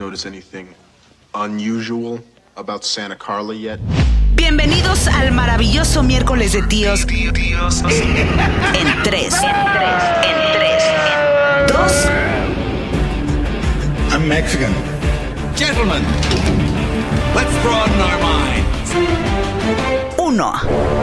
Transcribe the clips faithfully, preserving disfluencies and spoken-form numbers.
Notice anything unusual about Santa Carla yet? Bienvenidos al maravilloso miércoles de tíos. En tres, en tres, en tres, en dos. I'm Mexican. Gentlemen, let's broaden our minds. Uno.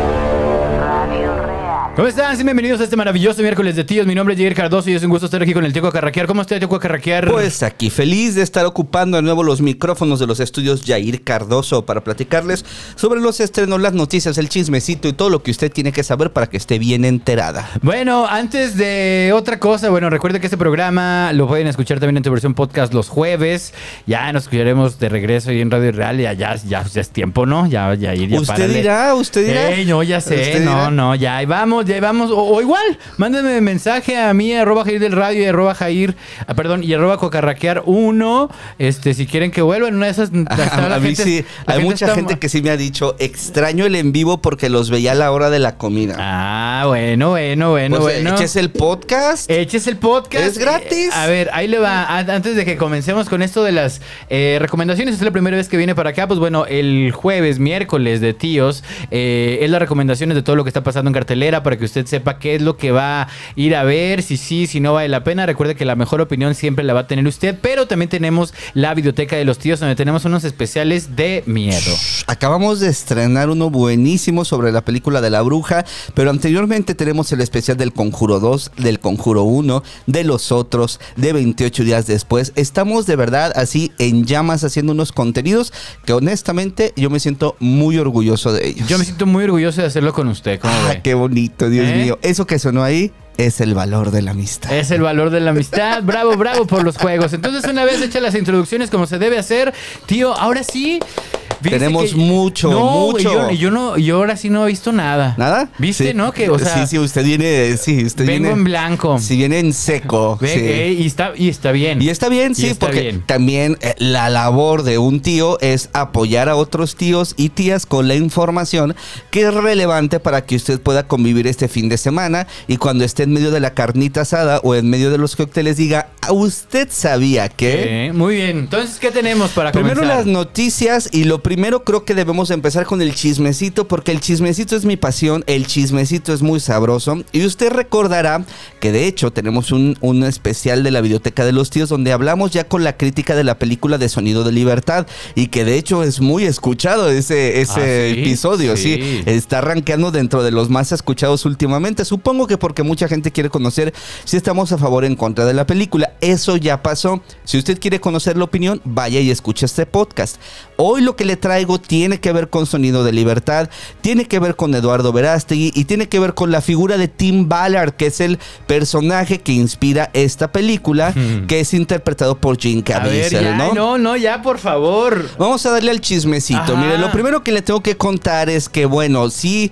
¿Cómo están? Sí, bienvenidos a este maravilloso miércoles de tíos. Mi nombre es Jair Cardoso y es un gusto estar aquí con el Tío Carraquear. ¿Cómo está el Tío Carraquear? Pues aquí, feliz de estar ocupando de nuevo los micrófonos de los estudios Jair Cardoso para platicarles sobre los estrenos, las noticias, el chismecito y todo lo que usted tiene que saber para que esté bien enterada. Bueno, antes de otra cosa, bueno, recuerde que este programa lo pueden escuchar también en su versión podcast los jueves. Ya nos escucharemos de regreso ahí en Radio Real. Ya, ya, ya, ya es tiempo, ¿no? Ya, ya, ya, ya Usted párale. dirá, usted dirá. Ey, no, ya sé, no, dirá? no, ya ahí vamos, ya ahí vamos. O, o igual, mándenme mensaje a mí, arroba Jair del Radio y arroba Jair, ah, perdón, y arroba Cocarraquear uno, este, si quieren que vuelvan, una de esas. A, a mí gente, sí, hay gente mucha está... gente que sí me ha dicho, extraño el en vivo porque los veía a la hora de la comida. Ah, bueno, bueno, bueno, Pues, bueno. eches el podcast. Eches el podcast. Es gratis. Eh, a ver, ahí le va. A- Antes de que comencemos con esto de las eh, recomendaciones, es la primera vez que viene para acá. Pues bueno, el jueves, miércoles de tíos, eh, es las recomendaciones de todo lo que está pasando en cartelera para que usted sepa qué es lo que va a ir a ver, si sí, si no vale la pena. Recuerde que la mejor opinión siempre la va a tener usted, pero también tenemos la videoteca de los tíos donde tenemos unos especiales de miedo. Acabamos de estrenar uno buenísimo sobre la película de La Bruja, pero anteriormente tenemos el especial del Conjuro dos, del Conjuro uno, de Los Otros, de veintiocho días después. Estamos de verdad así en llamas haciendo unos contenidos que honestamente yo me siento muy orgulloso de ellos. Yo me siento muy orgulloso de hacerlo con usted. ¿Cómo Ah, ve? qué bonito, Dios ¿Eh? mío. Eso que sonó ahí es el valor de la amistad. Es el valor de la amistad. Bravo, bravo por los juegos. Entonces, una vez hechas las introducciones como se debe hacer, tío, ahora sí. fíjese Tenemos que- mucho, no, mucho. Yo, yo no, yo ahora sí no he visto nada. ¿Nada? ¿Viste, Sí. no? Que, o sea, sí, sí, usted viene, sí, usted vengo viene en blanco. Sí, viene en seco. Ve, sí. eh, y está, y está bien. Y está bien, Y sí, está porque bien. también eh, la labor de un tío es apoyar a otros tíos y tías con la información que es relevante para que usted pueda convivir este fin de semana y cuando esté en medio de la carnita asada o en medio de los cócteles diga, ¿usted sabía que? Eh, muy bien. Entonces, ¿qué tenemos para Primero comenzar? las noticias y lo primero creo que debemos empezar con el chismecito porque el chismecito es mi pasión, el chismecito es muy sabroso y usted recordará que de hecho tenemos un, un especial de la videoteca de los tíos donde hablamos ya con la crítica de la película de Sonido de Libertad y que de hecho es muy escuchado ese, ese Ah, ¿sí? episodio, sí. Sí. Está rankeando dentro de los más escuchados últimamente, supongo que porque mucha gente quiere conocer si estamos a favor o en contra de la película. Eso ya pasó. Si usted quiere conocer la opinión, vaya y escuche este podcast. Hoy lo que le traigo tiene que ver con Sonido de Libertad, tiene que ver con Eduardo Verástegui y tiene que ver con la figura de Tim Ballard, que es el personaje que inspira esta película, Hmm. que es interpretado por Jim A ver, Caviezel, ya, ¿no? no, no, ya, por favor. Vamos a darle al chismecito. Ajá. Mire, lo primero que le tengo que contar es que, bueno, sí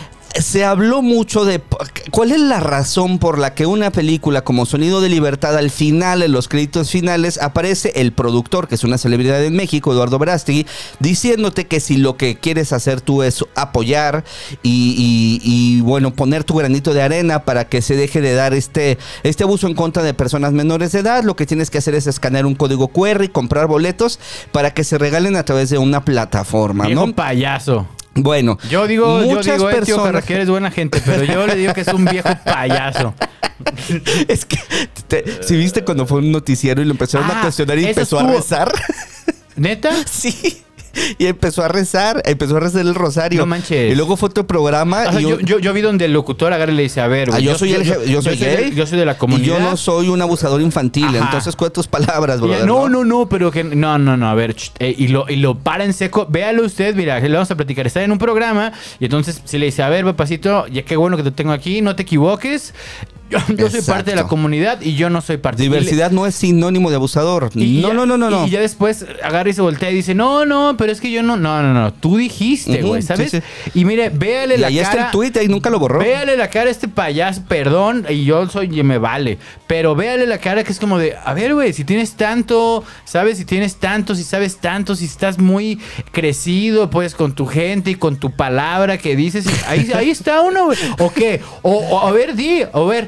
se habló mucho de cuál es la razón por la que una película como Sonido de Libertad al final, en los créditos finales, aparece el productor, que es una celebridad en México, Eduardo Verástegui, diciéndote que si lo que quieres hacer tú es apoyar y, y, y bueno, poner tu granito de arena para que se deje de dar este, este abuso en contra de personas menores de edad, lo que tienes que hacer es escanear un código cu erre y comprar boletos para que se regalen a través de una plataforma, Viejo ¿no? payaso. Bueno, Yo digo, yo muchas digo, eh, tío personas- Carraquer es buena gente, pero yo le digo que es un viejo payaso. Es que, te- si viste cuando fue un noticiero y lo empezaron Ah, a cuestionar y eso empezó a estuvo- rezar. ¿Neta? Sí. Y empezó a rezar, empezó a rezar el rosario. No manches. Y luego fue otro programa. O sea, y yo, un- yo, yo vi donde el locutor agarra y le dice, a ver, Ah, güey, yo soy el je- yo soy gay. de, yo soy de la comunidad. Y yo no soy un abusador infantil. Ajá. Entonces, ¿cuál tus palabras, Y brother? ella, no, no, no, pero que no, no, no, a ver, ch, eh, y lo y lo para en seco, véalo usted, mira, le vamos a platicar, está en un programa y entonces si le dice, a ver, papacito, ya qué bueno que te tengo aquí, no te equivoques. Yo, yo soy parte de la Exacto. comunidad y yo no soy parte. Diversidad no es sinónimo de abusador. Y le- y no, ya- no, no, no, no. Y ya después agarra y se voltea y dice, no, no, pero es que yo no, no, no, no, tú dijiste, Ujú, güey, ¿sabes? sí, Y mire, véale Y la ahí cara. está el tuit, ahí nunca lo borró. Véale la cara a este payaso, perdón, y yo soy, y me vale. Pero véale la cara que es como de, a ver, güey, si tienes tanto, ¿sabes? Si tienes tanto, si sabes tanto, si estás muy crecido, pues, con tu gente y con tu palabra que dices, y ahí, ahí está uno, güey. ¿O qué? O, o, a ver, di, a ver.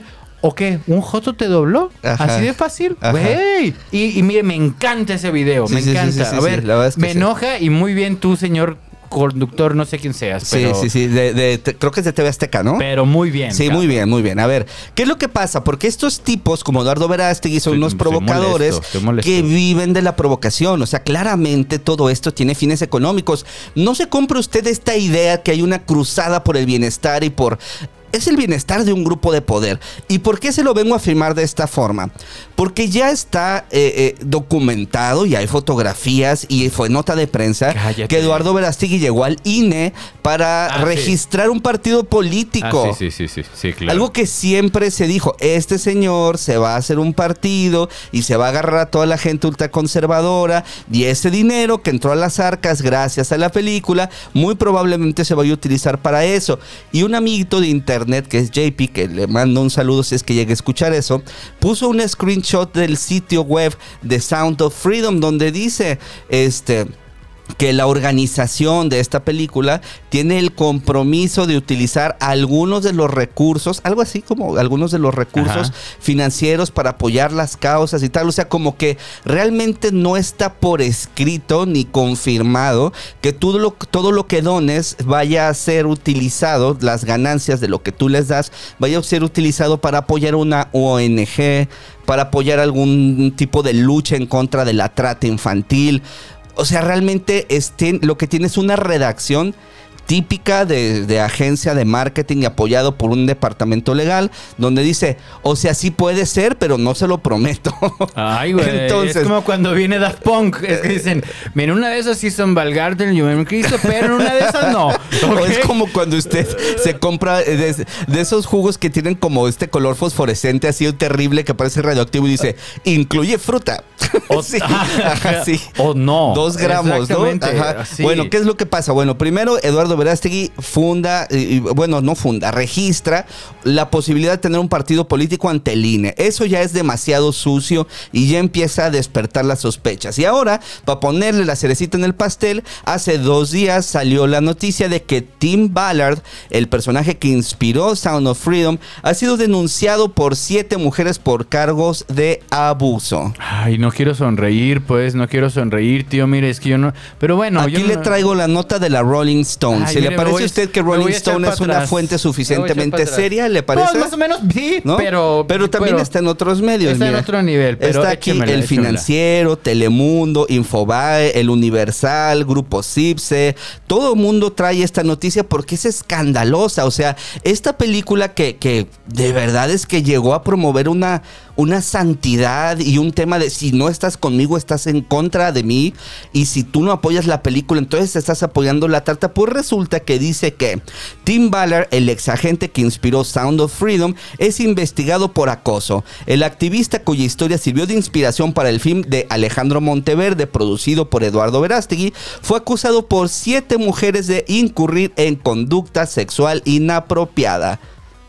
¿O qué? ¿Un joto te dobló? Ajá. Así de fácil, Ajá. güey. Y, y mire, me encanta ese video, Sí, me sí, sí, encanta. sí, sí, A ver, sí, la verdad es que me sí. enoja y muy bien tú, señor conductor, no sé quién seas, Sí, pero, sí, sí, de, de- te- creo que es de T V Azteca, ¿no? pero muy bien. Sí, cabrón. muy bien, muy bien. A ver, ¿qué es lo que pasa? Porque estos tipos, como Eduardo Verástegui, son Estoy- unos estoy provocadores molesto, estoy molesto. que viven de la provocación. O sea, claramente todo esto tiene fines económicos. No se compre usted esta idea que hay una cruzada por el bienestar y por... Es el bienestar de un grupo de poder. ¿Y por qué se lo vengo a afirmar de esta forma? Porque ya está eh, eh, documentado y hay fotografías y fue nota de prensa Cállate. que Eduardo Verástegui llegó al I N E para Ah, sí. registrar un partido político. Ah, sí, sí, sí, sí, sí, claro. Algo que siempre se dijo, este señor se va a hacer un partido y se va a agarrar a toda la gente ultraconservadora y ese dinero que entró a las arcas gracias a la película, muy probablemente se vaya a utilizar para eso. Y un amiguito de internet que es J P, que le mando un saludo si es que llegue a escuchar eso, puso un screenshot del sitio web de Sound of Freedom donde dice, este... que la organización de esta película tiene el compromiso de utilizar algunos de los recursos, algo así como algunos de los recursos Ajá. financieros para apoyar las causas y tal. O sea, como que realmente no está por escrito ni confirmado que todo lo, todo lo que dones vaya a ser utilizado, las ganancias de lo que tú les das, vaya a ser utilizado para apoyar una O N G, para apoyar algún tipo de lucha en contra de la trata infantil. O sea, realmente este, lo que tiene es una redacción típica de, de agencia de marketing y apoyado por un departamento legal, donde dice, o sea, sí puede ser, pero no se lo prometo. Ay, güey. Entonces, es como cuando viene Daft Punk. Es que dicen, mira, una de esas sí son Valgarten y Juvenil Cristo, pero en una de esas no. o ¿Ok? es como cuando usted se compra de, de esos jugos que tienen como este color fosforescente así terrible que parece radioactivo y dice, incluye fruta. O, Sí, ajá, ajá, sí. o no. Dos gramos, ¿no? Exactamente, Ajá. sí. Bueno, ¿qué es lo que pasa? Bueno, primero Eduardo Verástegui funda, y, bueno, no funda, registra la posibilidad de tener un partido político ante el I N E. Eso ya es demasiado sucio y ya empieza a despertar las sospechas. Y ahora, para ponerle la cerecita en el pastel, hace dos días salió la noticia de que Tim Ballard, el personaje que inspiró Sound of Freedom, ha sido denunciado por siete mujeres por cargos de abuso. Ay, no quiero sonreír, pues, no quiero sonreír, tío. Mire, es que yo no... Pero bueno, Aquí yo le no- traigo la nota de la Rolling Stone. Ay, ¿Se mire, le me parece voy a a- usted que me voy a Rolling echar Stone para es una atrás. fuente Me voy a echar suficientemente para atrás. seria? ¿Le parece? Pues más o menos sí, ¿No? pero... Pero también pero- está en otros medios. Está en mira. otro nivel, pero está aquí échemela, El échemela. Financiero, Telemundo, Infobae, El Universal, Grupo Cipse. Todo el mundo trae esta noticia porque es escandalosa. O sea, esta película que, que de verdad es que llegó a promover una, una santidad y un tema de si no estás conmigo, estás en contra de mí. Y si tú no apoyas la película, entonces estás apoyando la trata. Pues resulta que dice que Tim Ballard, el exagente que inspiró Sound of Freedom, es investigado por acoso. El activista cuya historia sirvió de inspiración para el film de Alejandro Monteverde, producido por Eduardo Verástegui, fue acusado por siete mujeres de incurrir en conducta sexual inapropiada.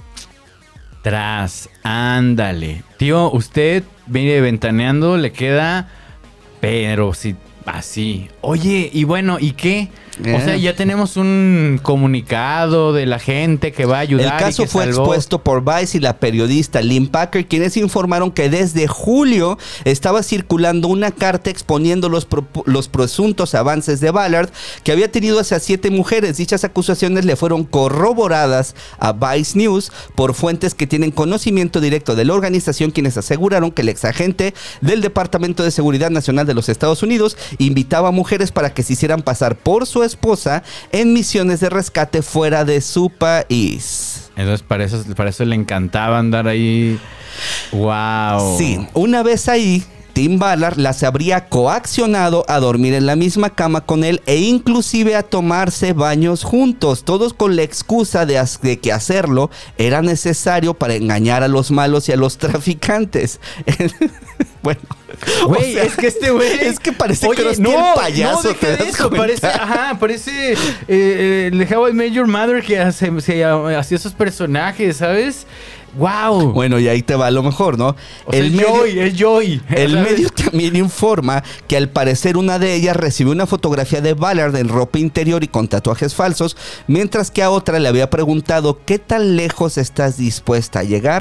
Tras, ándale. Tío, usted viene ventaneando, le queda, pero sí, así. Oye, y bueno, ¿y qué? O Eh. sea, ya tenemos un comunicado de la gente que va a ayudar. El y caso que fue salvó. expuesto por Vice y la periodista Lynn Packer, quienes informaron que desde julio estaba circulando una carta exponiendo los, pro- los presuntos avances de Ballard, que había tenido hacia siete mujeres. Dichas acusaciones le fueron corroboradas a Vice News por fuentes que tienen conocimiento directo de la organización, quienes aseguraron que el exagente del Departamento de Seguridad Nacional de los Estados Unidos invitaba a mujeres para que se hicieran pasar por su esposa en misiones de rescate fuera de su país. Entonces, para eso, para eso le encantaba andar ahí. ¡Wow! Sí, una vez ahí, Tim Ballard las habría coaccionado a dormir en la misma cama con él e inclusive a tomarse baños juntos, todos con la excusa de, as- de que hacerlo era necesario para engañar a los malos y a los traficantes. Bueno, Güey, o sea, es que este güey... es que parece Oye, Krusty no, el payaso, no, ¿te deja de das eso, cuenta? parece, ajá, parece eh, eh, el de How I Met Your Mother que hace, se, hacía esos personajes, ¿sabes? ¡Wow! Bueno, y ahí te va lo mejor, ¿no? O sea, es Joy, es Joy. El ¿sabes? medio también informa que al parecer una de ellas recibió una fotografía de Ballard en ropa interior y con tatuajes falsos, mientras que a otra le había preguntado ¿qué tan lejos estás dispuesta a llegar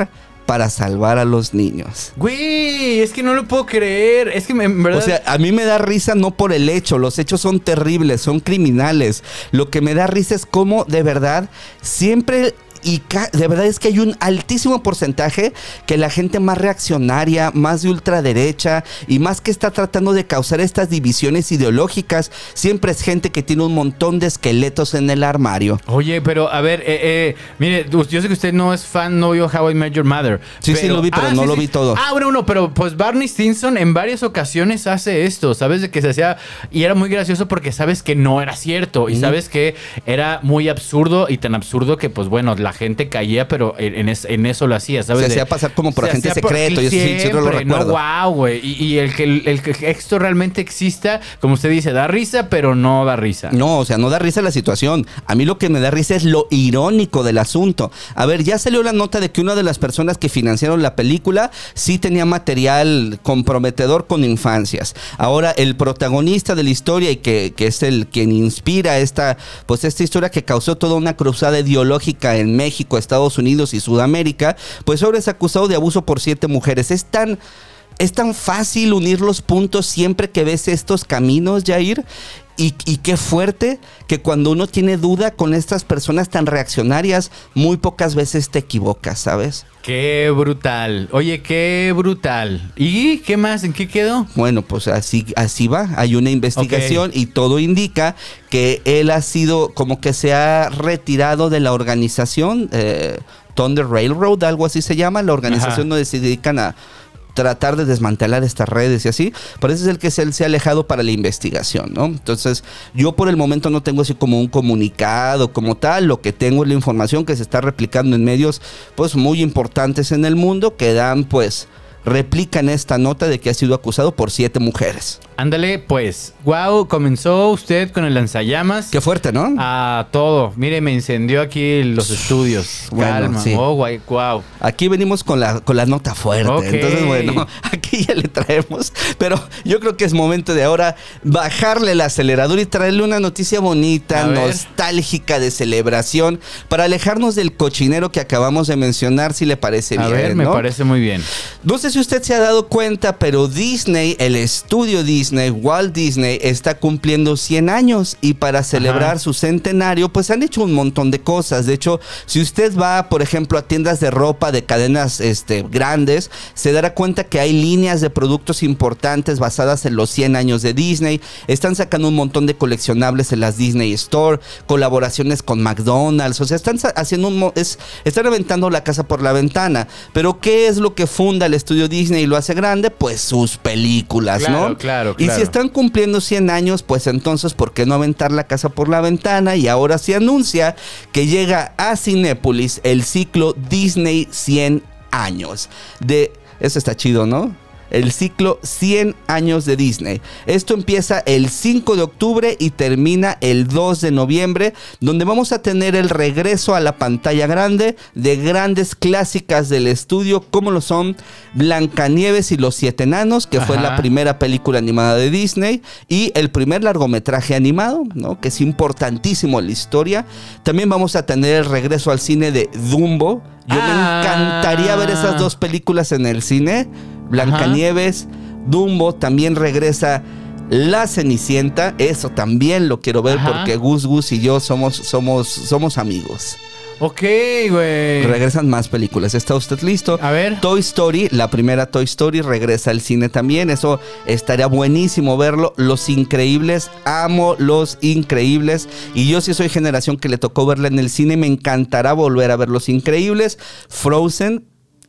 para salvar a los niños. Güey, es que no lo puedo creer. Es que en verdad... O sea, a mí me da risa no por el hecho. Los hechos son terribles, son criminales. Lo que me da risa es cómo de verdad siempre... Y de verdad es que hay un altísimo porcentaje que la gente más reaccionaria, más de ultraderecha y más que está tratando de causar estas divisiones ideológicas, siempre es gente que tiene un montón de esqueletos en el armario. Oye, pero a ver, eh, eh, mire, yo sé que usted no es fan, no vio How I Met Your Mother. Sí, pero, sí lo vi, pero ah, no sí, lo sí. vi todo. Ah, bueno, no, pero pues Barney Stinson en varias ocasiones hace esto, ¿sabes? De que se hacía, y era muy gracioso porque sabes que no era cierto, y Mm. sabes que era muy absurdo, y tan absurdo que pues bueno, la gente caía, pero en, en, es, en eso lo hacía, ¿sabes? Se De- hacía pasar como por se agente hacía por- secreto, y eso sí, sí lo siempre, recuerdo. No, wow, güey. Y, y el, que, el, el que esto realmente exista, como usted dice, da risa, pero no da risa. No, o sea, no da risa la situación. A mí lo que me da risa es lo irónico del asunto. A ver, ya salió la nota de que una de las personas que financiaron la película sí tenía material comprometedor con infancias. Ahora, el protagonista de la historia y que, que es el quien inspira esta, pues esta historia que causó toda una cruzada ideológica en México, Estados Unidos y Sudamérica, pues ahora es acusado de abuso por siete mujeres. Es tan... Es tan fácil unir los puntos siempre que ves estos caminos, Jair. Y, y qué fuerte que cuando uno tiene duda con estas personas tan reaccionarias, muy pocas veces te equivocas, ¿sabes? Qué brutal. Oye, qué brutal. ¿Y qué más? ¿En qué quedó? Bueno, pues así, así va. Hay una investigación y todo indica que él ha sido como que se ha retirado de la organización eh, Thunder Railroad, algo así se llama, la organización Ajá. donde se dedican a tratar de desmantelar estas redes y así. Por eso es el que se, se ha alejado para la investigación, ¿no? Entonces, yo por el momento no tengo así como un comunicado como tal. Lo que tengo es la información que se está replicando en medios pues muy importantes en el mundo que dan pues replican esta nota de que ha sido acusado por siete mujeres. Ándale, pues. Wow, comenzó usted con el lanzallamas. Qué fuerte, ¿no? A todo. Mire, me incendió aquí los estudios. Bueno, Calma. sí. Oh, guay, wow. Aquí venimos con la, con la nota fuerte. Ok. Entonces, bueno, aquí ya le traemos. Pero yo creo que es momento de ahora bajarle el acelerador y traerle una noticia bonita, A ver. nostálgica, de celebración, para alejarnos del cochinero que acabamos de mencionar, si le parece A bien. ver, me ¿no? parece muy bien. No sé si usted se ha dado cuenta, pero Disney, el estudio Disney, Walt Disney, está cumpliendo cien años y para celebrar Ajá. su centenario, pues han hecho un montón de cosas. De hecho, si usted va, por ejemplo, a tiendas de ropa de cadenas este, grandes, se dará cuenta que hay líneas de productos importantes basadas en los cien años de Disney. Están sacando un montón de coleccionables en las Disney Store, colaboraciones con McDonald's, o sea, están haciendo un... mo- Es, están aventando la casa por la ventana. Pero ¿qué es lo que funda el estudio Disney y lo hace grande? Pues sus películas, Claro, ¿no? claro, Y claro. si están cumpliendo cien años, pues entonces, ¿por qué no aventar la casa por la ventana? Y ahora se anuncia que llega a Cinépolis el ciclo Disney cien años. De, eso está chido, ¿no? El ciclo cien años de Disney. Esto empieza el cinco de octubre y termina el dos de noviembre, donde vamos a tener el regreso a la pantalla grande de grandes clásicas del estudio, como lo son Blancanieves y los Siete Enanos, que fue Ajá. la primera película animada de Disney, y el primer largometraje animado, ¿no? Que es importantísimo en la historia. También vamos a tener el regreso al cine de Dumbo. Yo Ah. me encantaría ver esas dos películas en el cine. Blancanieves, Dumbo, también regresa La Cenicienta, eso también lo quiero ver. Ajá. Porque Gus Gus y yo somos, somos, somos amigos. Ok, güey. Regresan más películas. ¿Está usted listo? A ver. Toy Story, la primera Toy Story regresa al cine también. Eso estaría buenísimo verlo. Los Increíbles, amo Los Increíbles. Y yo sí soy generación que le tocó verla en el cine. Me encantará volver a ver Los Increíbles. Frozen.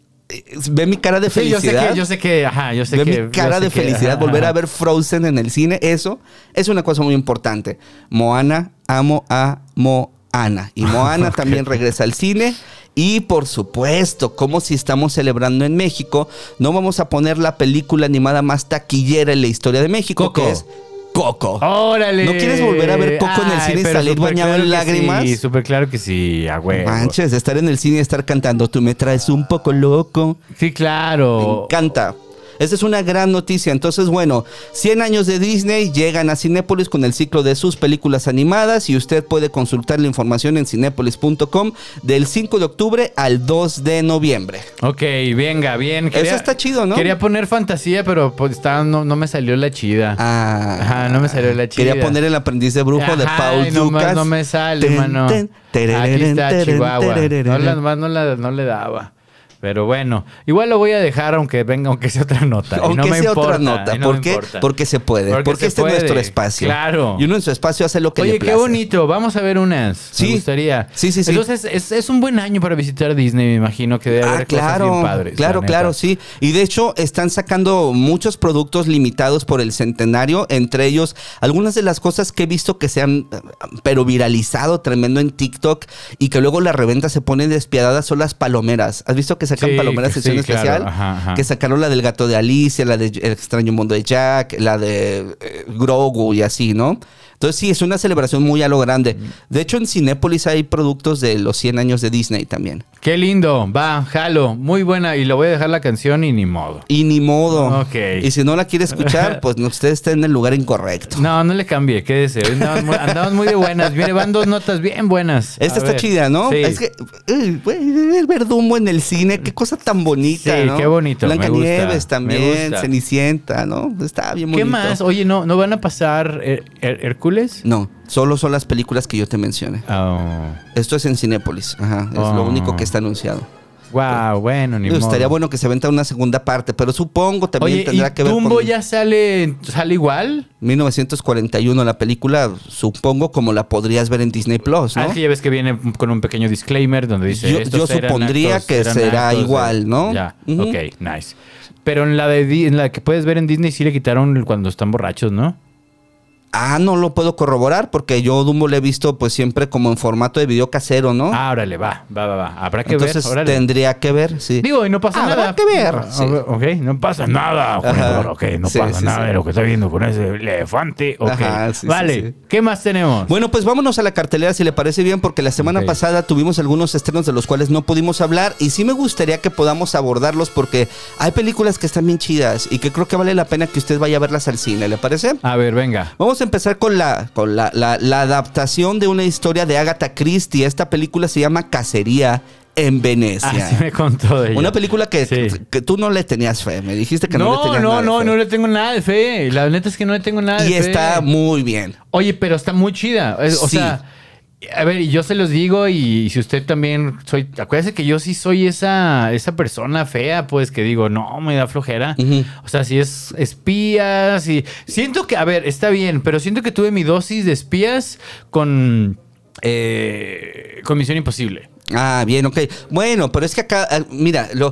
Ve mi cara de Sí, yo sé felicidad. que, yo sé que, ajá, yo sé Ve que. mi cara yo sé de que, felicidad, ajá, volver ajá. a ver Frozen en el cine, eso es una cosa muy importante. Moana, amo a Moana. Y Moana también regresa al cine. Y por supuesto, como si estamos celebrando en México, no vamos a poner la película animada más taquillera en la historia de México, Coco. que es Coco. ¡Órale! ¿No quieres volver a ver Coco en el Ay, cine y pero salir súper bañado claro en que lágrimas? Sí, súper claro que sí, a huevo. Manches, de estar en el cine y estar cantando, tú me traes un poco loco. Sí, Me claro. encanta. Esa es una gran noticia. Entonces, bueno, cien años de Disney llegan a Cinépolis con el ciclo de sus películas animadas y usted puede consultar la información en cinépolis punto com del cinco de octubre al dos de noviembre. Ok, venga, bien. Eso está chido, ¿no? Quería poner fantasía, pero pues, estaba, no, no me salió la chida. Ah, Ajá, no me salió la chida. Quería poner El aprendiz de brujo de Ajá, Paul y no, Dukas. no me sale, Ten, mano. ten, Aquí está terereren, Chihuahua. terereren. No, la, más no, la, no le daba. Pero bueno, igual lo voy a dejar aunque venga, aunque sea otra nota. Aunque y no me sea importa, otra nota. y no ¿Por me qué? importa. Porque se puede. Porque Porque, se este puede. es nuestro espacio. Claro. Y uno en su espacio hace lo que Oye, le place. qué bonito. Vamos a ver unas. Sí. Me gustaría. Sí, sí, sí. Entonces, es, es un buen año para visitar Disney, me imagino que debe Ah, haber claro, cosas bien padres. claro, la claro, neta. sí. Y de hecho están sacando muchos productos limitados por el centenario, entre ellos algunas de las cosas que he visto que se han, pero viralizado tremendo en TikTok y que luego la reventa se pone despiadada son las palomeras. ¿Has visto que sacan Sí, palomeras que edición sí, claro, especial? ajá, ajá. Que sacaron la del gato de Alicia, la de El extraño mundo de Jack, la de eh, Grogu y así, ¿no? Entonces sí, es una celebración muy a lo grande. De hecho, en Cinépolis hay productos de los cien años de Disney también. Qué lindo. Va, jalo. Muy buena. Y le voy a dejar la canción y ni modo. Y ni modo. Ok. Y si no la quiere escuchar, pues no, usted está en el lugar incorrecto. No, no le cambie. Quédese. Hoy Andamos muy, andamos muy de buenas. Mire, van dos notas bien buenas. Esta A está ver. chida, ¿no? Sí. Es que eh, güey, el Verdumbo en el cine, qué cosa tan bonita, Sí, ¿no? qué bonito, me Blancanieves gusta, también, me gusta. Cenicienta, ¿no? Está bien bonito. ¿Qué más? Oye, ¿no, ¿no van a pasar Her- Her- Hércules? No, solo son las películas que yo te mencioné. Oh. Esto es en Cinépolis, ajá, es Oh. lo único que está anunciado. Wow, bueno, ni Digo, modo. estaría bueno que se aventa una segunda parte, pero supongo también Oye, tendrá ¿y que ver Dumbo con ya sale, sale igual? mil novecientos cuarenta y uno la película, supongo como la podrías ver en Disney Plus, ¿no? Ah, que ya ves que viene con un pequeño disclaimer donde dice... Yo- "Estos yo eran supondría que eran será actos de-". igual, ¿no? Ya, Ujú. ok, nice. Pero en la de Di- en la que puedes ver en Disney sí le quitaron cuando están borrachos, ¿no? Ah, no lo puedo corroborar porque yo Dumbo le he visto pues siempre como en formato de video casero, ¿no? Ah, órale, va, va, va, va. Habrá que Entonces ver, órale. tendría que ver, sí. Digo, y no pasa Habrá nada. que ver, Ah, sí. Ok, no pasa nada, Juan Ajá. Eduardo, ok, no Sí, pasa sí, nada sí. de lo que está viendo con ese elefante. Ok, Ajá, sí, sí, vale. sí. ¿Qué más tenemos? Bueno, pues vámonos a la cartelera si le parece bien, porque la semana Ok. pasada tuvimos algunos estrenos de los cuales no pudimos hablar y sí me gustaría que podamos abordarlos porque hay películas que están bien chidas y que creo que vale la pena que usted vaya a verlas al cine, ¿le parece? A ver, venga. Vamos a empezar con la, con la, la, la adaptación de una historia de Agatha Christie. Esta película se llama Cacería en Venecia. Ah, sí me contó de ella. Una película que, Sí. que tú no le tenías fe. Me dijiste que no, le No, tenías no, nada de no, fe. no le tengo nada de fe. La neta es que no le tengo nada de Y fe. está muy bien. Oye, pero está muy chida. Es- O Sí. sea, a ver, y yo se los digo, y si usted también soy. Acuérdese que yo sí soy esa, esa persona fea, pues que digo, no, me da flojera. Ujú. O sea, si es espías y. Siento que, a ver, está bien, pero siento que tuve mi dosis de espías con. Eh, con Misión Imposible. Ah, bien, ok. Bueno, pero es que acá, ah, mira, lo...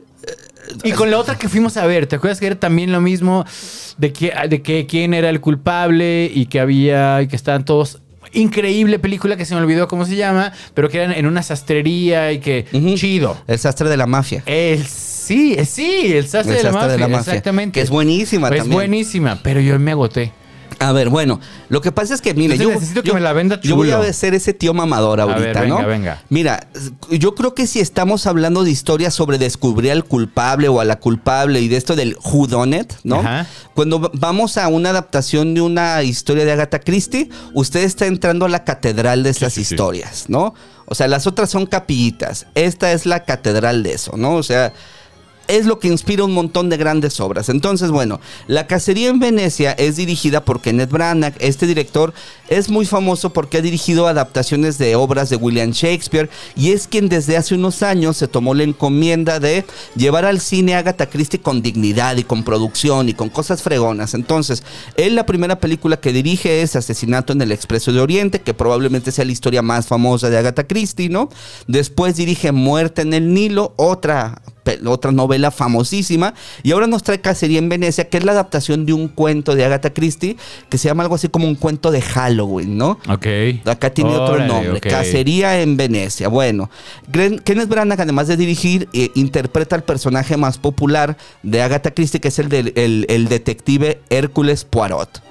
Y con la otra que fuimos a ver, ¿te acuerdas que era también lo mismo de que, de que quién era el culpable y que había y que estaban todos. Increíble película que se me olvidó cómo se llama, pero que eran en una sastrería y que Ujú. chido. El sastre de la mafia. El sí, eh, sí, el sastre, El de, la sastre mafia, de la mafia, exactamente. que es buenísima Es también. buenísima, pero yo me agoté. A ver, bueno, lo que pasa es que, mire, Entonces yo, necesito que yo- me la venda yo voy chulo. a ser ese tío mamador ahorita, ver, venga, ¿no? venga. Mira, yo creo que si estamos hablando de historias sobre descubrir al culpable o a la culpable y de esto del whodunit, ¿no? Ajá. Cuando v- vamos a una adaptación de una historia de Agatha Christie, usted está entrando a la catedral de esas sí, sí. historias, ¿no? O sea, las otras son capillitas. Esta es la catedral de eso, ¿no? O sea, es lo que inspira un montón de grandes obras. Entonces, bueno, La Cacería en Venecia es dirigida por Kenneth Branagh. Este director es muy famoso porque ha dirigido adaptaciones de obras de William Shakespeare y es quien desde hace unos años se tomó la encomienda de llevar al cine a Agatha Christie con dignidad y con producción y con cosas fregonas. Entonces, él la primera película que dirige es Asesinato en el Expreso de Oriente, que probablemente sea la historia más famosa de Agatha Christie, ¿no? Después dirige Muerte en el Nilo, otra otra novela famosísima, y ahora nos trae Cacería en Venecia, que es la adaptación de un cuento de Agatha Christie que se llama algo así como un cuento de Halloween, ¿no? Ok. Acá tiene otro Órale, nombre, ok. Cacería en Venecia. Bueno, Gren- Kenneth Branagh, además de dirigir, eh, interpreta al personaje más popular de Agatha Christie, que es el, del el, el detective Hércules Poirot.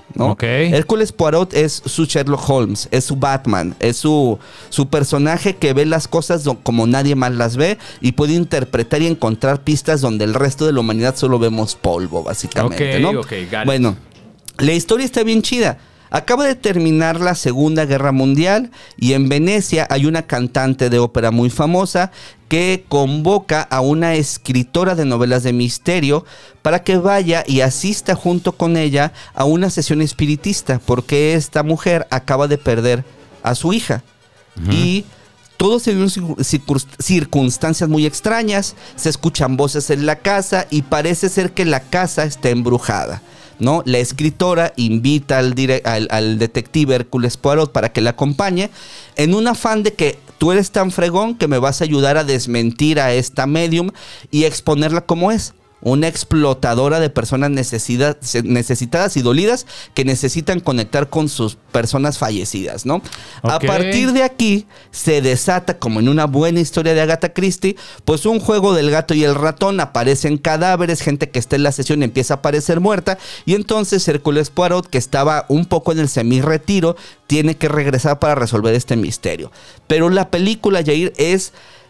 ¿no? Ok. Hércules Poirot es su Sherlock Holmes, es su Batman, es su, su personaje que ve las cosas do- como nadie más las ve y puede interpretar y encontrar pistas donde el resto de la humanidad solo vemos polvo, básicamente, Ok, ¿no? ok, got it. Bueno, la historia está bien chida. Acaba de terminar la Segunda Guerra Mundial y en Venecia hay una cantante de ópera muy famosa que convoca a una escritora de novelas de misterio para que vaya y asista junto con ella a una sesión espiritista, porque esta mujer acaba de perder a su hija. Uh-huh. Y todo se dio en circun- circunstancias muy extrañas, se escuchan voces en la casa y parece ser que la casa está embrujada, ¿no? La escritora invita al, dire- al, al detective Hércules Poirot para que la acompañe en un afán de que tú eres tan fregón que me vas a ayudar a desmentir a esta medium y exponerla como es. Una explotadora de personas necesita- necesitadas y dolidas que necesitan conectar con sus personas fallecidas, ¿no? Ok. A partir de aquí se desata, como en una buena historia de Agatha Christie, pues un juego del gato y el ratón. Aparecen cadáveres, gente que está en la sesión empieza a aparecer muerta y entonces Hércules Poirot, que estaba un poco en el semi-retiro, tiene que regresar para resolver este misterio. Pero la película, Yair, es...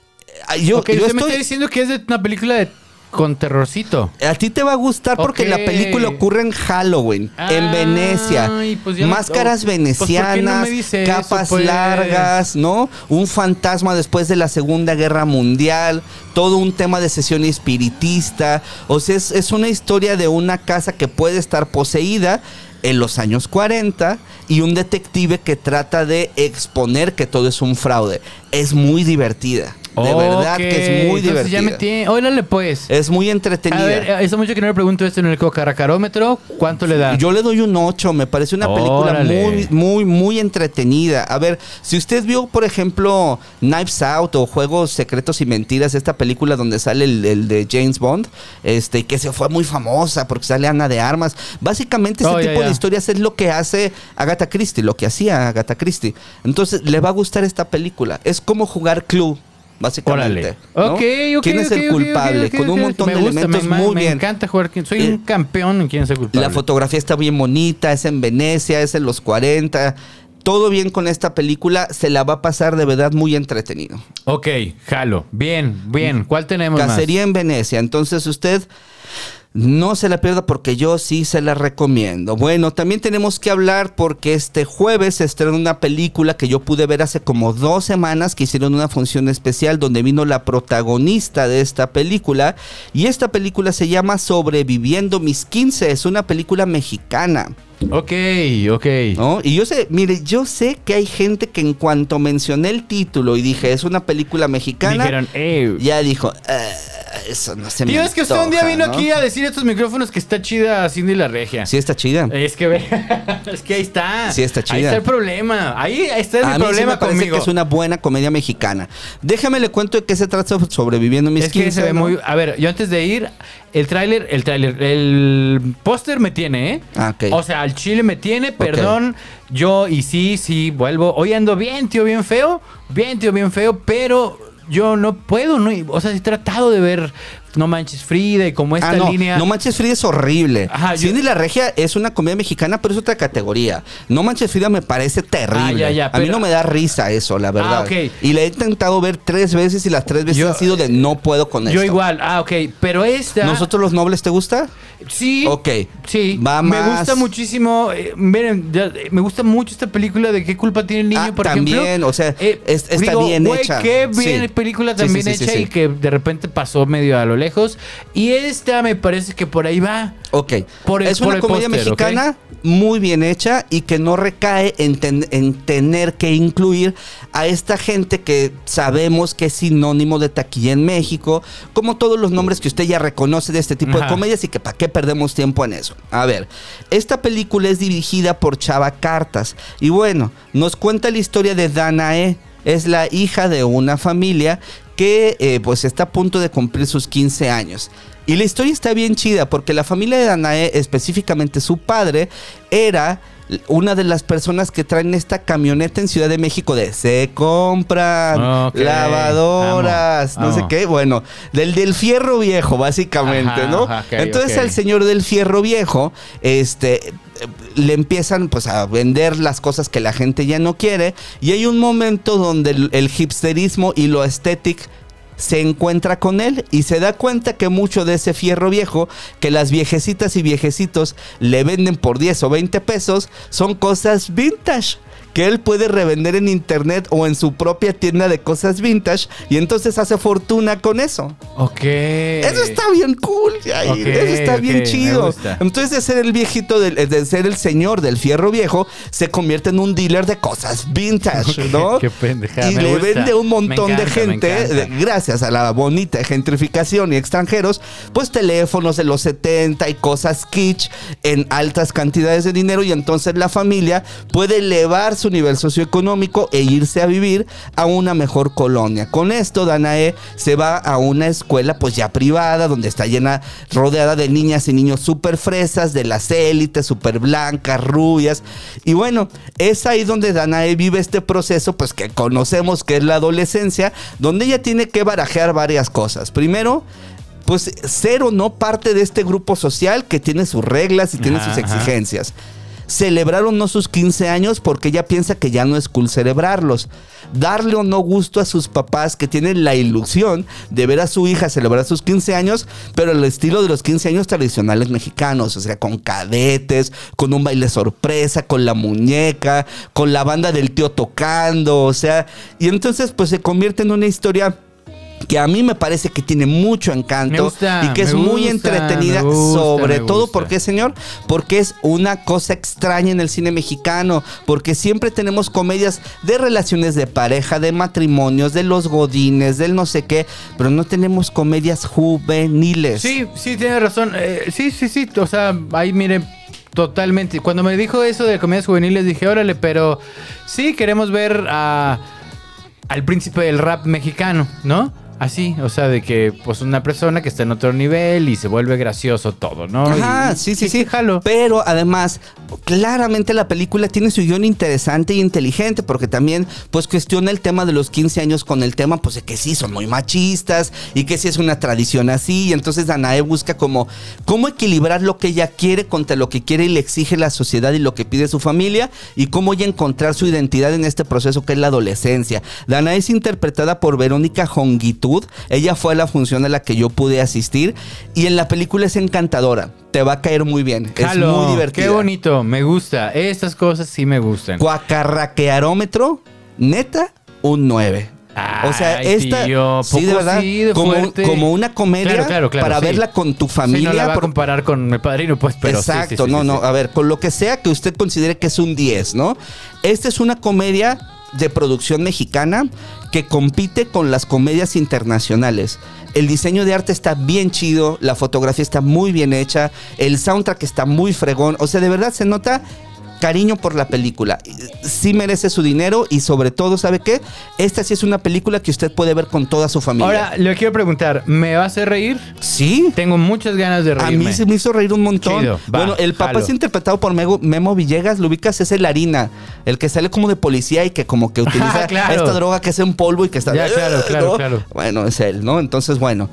Yo, Ok, yo usted me estoy... está diciendo que es de una película de con terrorcito. A ti te va a gustar porque Ok. la película ocurre en Halloween, Ah, en Venecia. pues ya no- Máscaras oh, pues, ¿por qué no venecianas, me dice capas eso, pues? largas, ¿no? Un fantasma después de la Segunda Guerra Mundial, todo un tema de sesión espiritista. O sea, es, es una historia de una casa que puede estar poseída en los años cuarenta y un detective que trata de exponer que todo es un fraude. Es muy divertida. De verdad que es muy Entonces divertida. ya me tiene... Órale, pues. Es muy entretenida. A ver, hace mucho que no le pregunto esto en el cocaracarómetro. ¿Cuánto le da? Yo le doy un ocho, me parece una película Órale. muy, muy, muy entretenida. A ver, si usted vio, por ejemplo, Knives Out o Juegos Secretos y Mentiras, esta película donde sale el, el de James Bond, este, que se fue muy famosa porque sale Ana de Armas. Básicamente este Oh, ya, tipo ya. de historias es lo que hace Agatha Christie, lo que hacía Agatha Christie. Entonces, le va a gustar esta película. Es como jugar Clue. Básicamente. Órale. ¿no? Ok, ok. ¿Quién es ok, el ok, culpable? ok, ok, Con un ok. montón Me de gusta, elementos me, muy me bien. encanta jugar. Soy Eh, un campeón en quién es el culpable. La fotografía está bien bonita, es en Venecia, es en los cuarenta. Todo bien con esta película, se la va a pasar de verdad muy entretenido. Ok, jalo. Bien, bien. ¿Cuál tenemos Cacería en Venecia. Entonces usted no se la pierda porque yo sí se la recomiendo. Bueno, también tenemos que hablar porque este jueves se estrena una película que yo pude ver hace como dos semanas, que hicieron una función especial donde vino la protagonista de esta película. Y esta película se llama Sobreviviendo mis quince. Es una película mexicana. más? Ok, ok. ¿No? Y yo sé, mire, yo sé que hay gente que en cuanto mencioné el título y dije, es una película mexicana, Dijeron, eh. ya dijo, "Ah, eso no se me Tío, es que usted un día antoja", vino ¿no? aquí a decir a estos micrófonos que está chida Cindy la Regia. Sí está chida. Es que ve, es que ahí está. Sí está chida. Ahí está el problema. Ahí está A el mí sí problema me parece conmigo. que es una buena comedia mexicana. Déjame le cuento de qué se trata Sobreviviendo mis Es que quince, se ve ¿no? muy... A ver, yo antes de ir, el tráiler, el tráiler, el póster me tiene, ¿eh? Ah, ok. O sea, el chile me tiene, perdón. Yo, y sí, sí, vuelvo. Hoy ando bien, tío, bien feo. Bien, tío, bien feo, pero yo no puedo, ¿no? O sea, he tratado de ver No Manches Frida y como esta Ah, no, línea... No Manches Frida es horrible. Ajá, yo- Cindy la Regia es una comedia mexicana, pero es otra categoría. No Manches Frida me parece terrible. Ah, ya, ya, A mí pero- no me da risa eso, la verdad. Ah, ok. Y la he intentado ver tres veces y las tres veces Yo- ha sido de no puedo con esto. Yo igual, ah, ok. Pero esta... ¿Nosotros los nobles te gusta? Sí. Ok. Sí. Va me más- gusta muchísimo. eh, miren, ya, eh, me gusta mucho esta película de qué culpa tiene el niño, Ah, por también, ejemplo. o sea, Eh, es- está digo, bien güey, hecha. Qué bien Sí. película Sí, también sí, sí, hecha sí, y sí. que de repente pasó medio a lo lejos. Y esta me parece que por ahí va. Ok. Por el- es por una el comedia póster, mexicana muy bien hecha y que no recae en, ten- en tener que incluir a esta gente que sabemos que es sinónimo de taquilla en México, como todos los nombres que usted ya reconoce de este tipo Ajá. de comedias y que para qué perdemos tiempo en eso. A ver, esta película es dirigida por Chava Cartas y bueno, nos cuenta la historia de Danae. Es la hija de una familia que eh, pues está a punto de cumplir sus quince años. Y la historia está bien chida porque la familia de Danae, específicamente su padre, era una de las personas que traen esta camioneta en Ciudad de México de se compran Ok, lavadoras, amo, no sé amo. qué, bueno, del del fierro viejo básicamente, Ajá, ¿no? ajá, ok, Entonces ok. al señor del fierro viejo, este, le empiezan pues a vender las cosas que la gente ya no quiere, y hay un momento donde el, el hipsterismo y lo estético se encuentra con él y se da cuenta que mucho de ese fierro viejo que las viejecitas y viejecitos le venden por diez o veinte pesos son cosas vintage que él puede revender en internet o en su propia tienda de cosas vintage, y entonces hace fortuna con eso. Ok. Eso está bien cool. Ay, Okay, eso está okay, bien me chido. gusta. Entonces, de ser el viejito, del, de ser el señor del fierro viejo, se convierte en un dealer de cosas vintage, ¿no? Qué pendejada, Y me le gusta. vende un montón Me encanta, de gente, me encanta. de- gracias a la bonita gentrificación y extranjeros, pues teléfonos de los setenta y cosas kitsch en altas cantidades de dinero, y entonces la familia puede elevar su nivel socioeconómico e irse a vivir a una mejor colonia. Con esto, Danae se va a una escuela pues ya privada, donde está llena, rodeada de niñas y niños súper fresas, de las élites, súper blancas, rubias. Y bueno, es ahí donde Danae vive este proceso pues que conocemos que es la adolescencia, donde ella tiene que barajear varias cosas. Primero, pues ser o no parte de este grupo social que tiene sus reglas y tiene Ajá, sus ajá. exigencias. Celebrar o no sus quince años porque ella piensa que ya no es cool celebrarlos. Darle o no gusto a sus papás que tienen la ilusión de ver a su hija celebrar sus quince años, pero el estilo de los quince años tradicionales mexicanos, o sea, con cadetes, con un baile sorpresa, con la muñeca, con la banda del tío tocando, o sea, y entonces pues se convierte en una historia que a mí me parece que tiene mucho encanto, Me gusta, y que es me muy gusta, entretenida, me gusta, sobre me todo gusta. porque, señor, porque es una cosa extraña en el cine mexicano, porque siempre tenemos comedias de relaciones de pareja, de matrimonios, de los godines, del no sé qué, pero no tenemos comedias juveniles. Sí, sí, tiene razón. Eh, sí, sí, sí. O sea, ahí mire, totalmente. Cuando me dijo eso de comedias juveniles, dije, órale, pero sí queremos ver a, al príncipe del rap mexicano, ¿no? Así, o sea, de que pues una persona que está en otro nivel y se vuelve gracioso todo, ¿no? Ajá, Y- sí, sí, y sí. jalo. Pero además, claramente la película tiene su guión interesante e inteligente, porque también pues cuestiona el tema de los quince años con el tema pues de que sí son muy machistas y que sí es una tradición así, y entonces Danae busca como cómo equilibrar lo que ella quiere contra lo que quiere y le exige la sociedad y lo que pide su familia, y cómo ella encontrar su identidad en este proceso que es la adolescencia. Danae es interpretada por Verónica Jongitud. Ella fue a la función a la que yo pude asistir, y en la película es encantadora. Te va a caer muy bien. Jalo, es muy divertida. Qué bonito, me gusta. Estas cosas sí me gustan. Cuacarraquearómetro, neta, un nueve. O sea, Ay, esta tío, sí, de ¿poco verdad, sí, de como, fuerte? como una comedia Claro, claro, claro, para sí. verla con tu Sí, familia. no la va a por- comparar con El Padrino, pues, pero sí, Exacto, sí, sí, no, sí, no, sí. a ver, con lo que sea que usted considere que es un diez, ¿no? Esta es una comedia de producción mexicana que compite con las comedias internacionales. El diseño de arte está bien chido, la fotografía está muy bien hecha, el soundtrack está muy fregón, o sea, de verdad se nota cariño por la película. Sí merece su dinero, y sobre todo, ¿sabe qué? Esta sí es una película que usted puede ver con toda su familia. Ahora, le quiero preguntar, ¿me va a hacer reír? Sí. Tengo muchas ganas de A reírme. mí se me hizo reír un montón. Chido, va, bueno, el papá jalo. es interpretado por Mego- Memo Villegas, lo ubicas, es el Harina, el que sale como de policía y que como que utiliza Claro. esta droga que es en polvo y que está... Ya, claro, claro, ¿no? claro. Bueno, es él, ¿no? Entonces, bueno,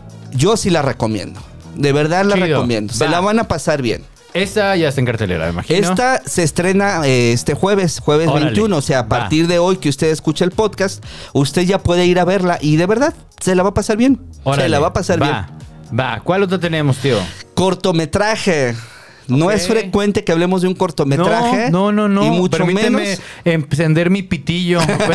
yo sí la recomiendo. De verdad la Chido, recomiendo. Se va. la van a pasar bien. Esta ya está en cartelera, me imagino. Esta se estrena eh, este jueves, jueves Órale, veintiuno, o sea, a va. partir de hoy que usted escucha el podcast, usted ya puede ir a verla y de verdad se la va a pasar bien. Órale, se la va a pasar bien. va, Va, ¿cuál otro tenemos, tío? Cortometraje. No Ok. es frecuente que hablemos de un cortometraje. No, no, no, no. Y mucho Permíteme menos. encender mi pitillo.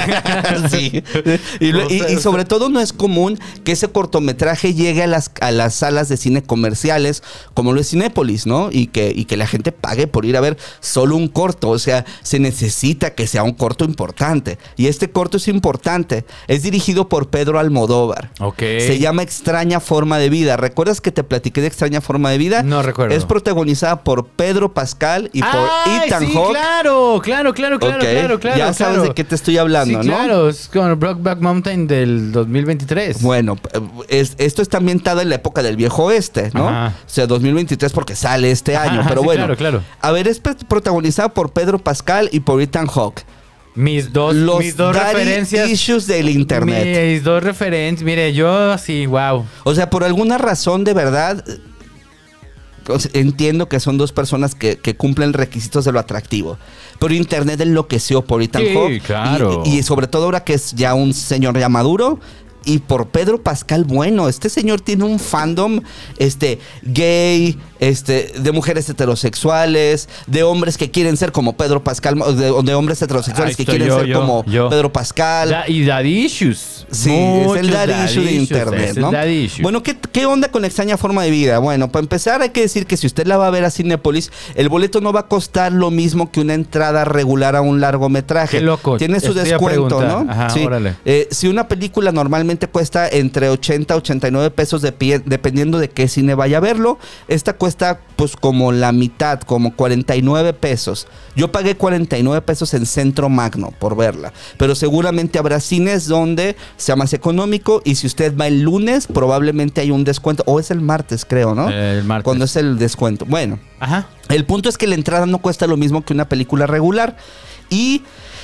Sí. Y, lo- y- y sobre todo no es común que ese cortometraje llegue a las, a las salas de cine comerciales como lo es Cinépolis, ¿no? Y que, y que la gente pague por ir a ver solo un corto. O sea, se necesita que sea un corto importante. Y este corto es importante. Es dirigido por Pedro Almodóvar. Ok. Se llama Extraña Forma de Vida. ¿Recuerdas que te platiqué de Extraña Forma de Vida? No recuerdo. Es protagonizada por Pedro Pascal y por ¡Ay, Ethan sí, Hawke. claro, claro, claro, claro, Ok, claro, claro. ya sabes claro. de qué te estoy hablando, Sí, ¿no? claro, es con Brokeback Mountain del dos mil veintitrés. Bueno, es- esto está ambientado en la época del viejo oeste, ¿no? Ajá. O sea, dos mil veintitrés porque sale este Ajá, año, ajá, pero sí, bueno. claro, claro. A ver, es pe- protagonizada por Pedro Pascal y por Ethan Hawke. Mis dos, Los mis dos daddy referencias. issues del internet. Mis dos referencias. Mire, yo sí, wow. O sea, por alguna razón de verdad O sea, entiendo que son dos personas que, que cumplen requisitos de lo atractivo. Pero internet enloqueció por Ethan Sí, Hawke. claro. Y, y sobre todo ahora que es ya un señor ya maduro. Y por Pedro Pascal, bueno, este señor tiene un fandom este, gay, este, de mujeres heterosexuales, de hombres que quieren ser como Pedro Pascal, de, de hombres heterosexuales Ahí que estoy quieren yo, ser yo, como yo. Pedro Pascal. Da- y daddy issues. Sí, Muchos es el daddy issue de issues, internet, es el ¿no? daddy issue. Bueno, ¿qué, ¿qué onda con Extraña Forma de Vida? Bueno, para empezar hay que decir que si usted la va a ver a Cinépolis, el boleto no va a costar lo mismo que una entrada regular a un largometraje. Qué loco. Tiene su Esto iba a descuento, preguntar. ¿no? Ajá, Sí. órale. Eh, si una película normalmente cuesta entre ochenta a ochenta y nueve pesos de pie, dependiendo de qué cine vaya a verlo, esta cuesta pues como la mitad, como cuarenta y nueve pesos. Yo pagué cuarenta y nueve pesos en Centro Magno por verla, pero seguramente habrá cines donde sea más económico y si usted va el lunes probablemente hay un descuento, o es el martes creo, ¿no? El martes. Cuando es el descuento. Bueno, Ajá. el punto es que la entrada no cuesta lo mismo que una película regular y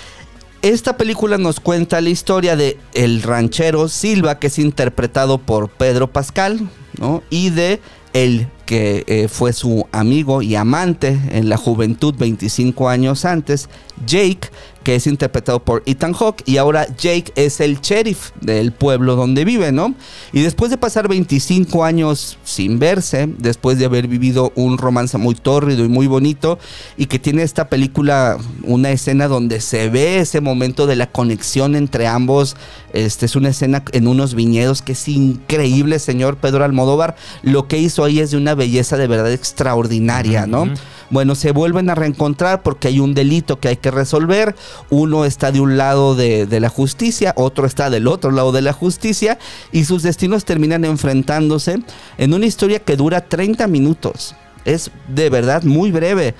esta película nos cuenta la historia de el ranchero Silva, que es interpretado por Pedro Pascal, ¿no? Y de el que eh, fue su amigo y amante en la juventud veinticinco años antes, Jake, que es interpretado por Ethan Hawke, y ahora Jake es el sheriff del pueblo donde vive, ¿no? Y después de pasar veinticinco años sin verse, después de haber vivido un romance muy tórrido y muy bonito, y que tiene esta película una escena donde se ve ese momento de la conexión entre ambos, este es una escena en unos viñedos que es increíble, señor Pedro Almodóvar, lo que hizo ahí es de una belleza de verdad extraordinaria, ¿no? Uh-huh. Bueno, se vuelven a reencontrar porque hay un delito que hay que resolver. Uno está de un lado de, de la justicia, otro está del otro lado de la justicia y sus destinos terminan enfrentándose en una historia que dura treinta minutos. Es de verdad muy breve,